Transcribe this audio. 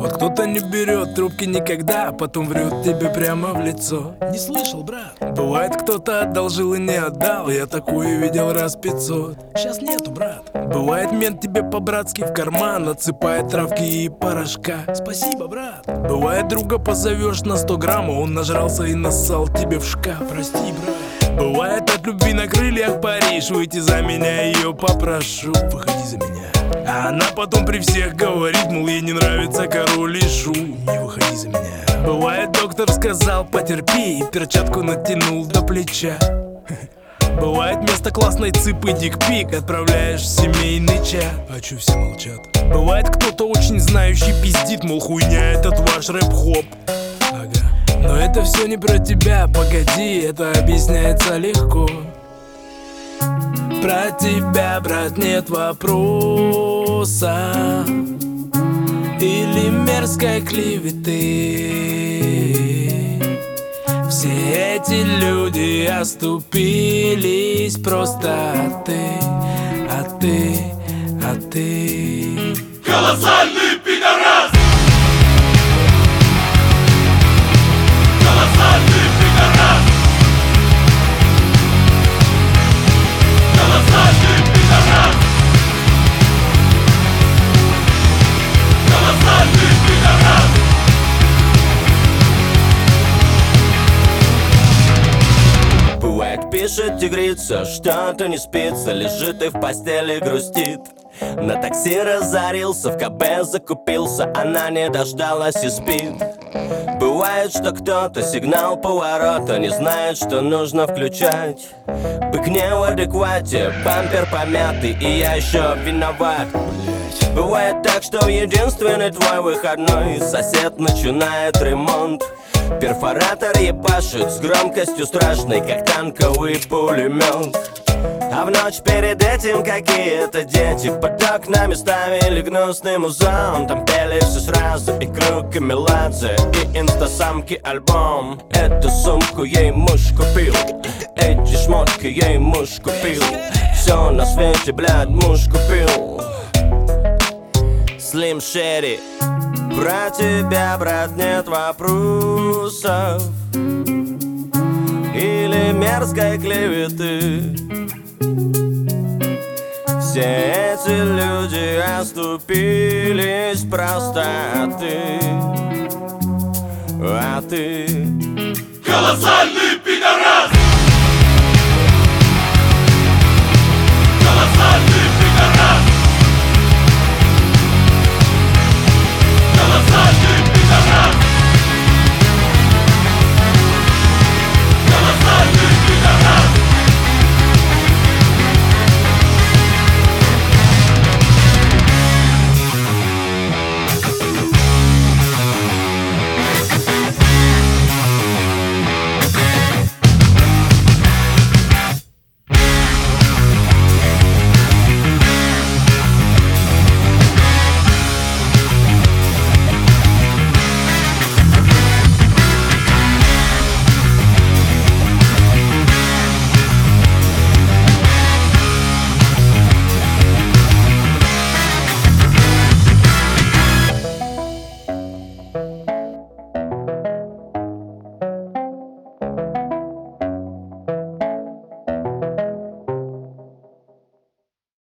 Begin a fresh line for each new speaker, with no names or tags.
Вот кто-то не берет трубки никогда, а потом врет тебе прямо в лицо.
Не слышал, брат.
Бывает, кто-то одолжил и не отдал, я такое видел раз 500.
Сейчас нету, брат.
Бывает, мент тебе по-братски в карман отсыпает травки и порошка.
Спасибо, брат.
Бывает, друга позовешь на 100 грамм, а он нажрался и нассал тебе в шкаф.
Прости, брат.
Бывает, от любви на крыльях Париж, выйти за меня ее попрошу.
Выходи за меня.
А она потом при всех говорит, мол, ей не нравится король и шум.
Не выходи за меня.
Бывает, доктор сказал, потерпи, и перчатку натянул до плеча. Бывает, вместо классной цыпы дикпик отправляешь в семейный чат.
А чё все молчат?
Бывает, кто-то очень знающий пиздит, мол, хуйня этот ваш рэп-хоп.
Ага.
Но это все не про тебя, погоди, это объясняется легко. Про тебя, брат, нет вопроса или мерзкой клеветы. Все эти люди оступились просто, а ты
Колоссальный пидорас! Колоссальный пидорас! Колоссальный пидорас! Колоссальный пидорас!
Бывает, пишет тигрица, что-то не спится, лежит и в постели грустит. На такси разорился, в КБ закупился, она не дождалась и спит. Бывает, что кто-то сигнал поворота не знает, что нужно включать. Бык не в адеквате, бампер помятый, и я еще виноват. Бывает так, что единственный твой выходной сосед начинает ремонт. Перфоратор ебашит с громкостью страшной, как танковый пулемет. А в ночь перед этим какие-то дети под окнами ставили гнусный музон. Там пели все сразу, и Круг, и Меладзе, и инстасамки альбом. Эту сумку ей муж купил, эти шмотки ей муж купил. Все на свете, блядь, муж купил. Slim Shady, про тебя, брат, нет вопросов или мерзкой клеветы. Все эти люди оступились просто, а ты
Колоссальный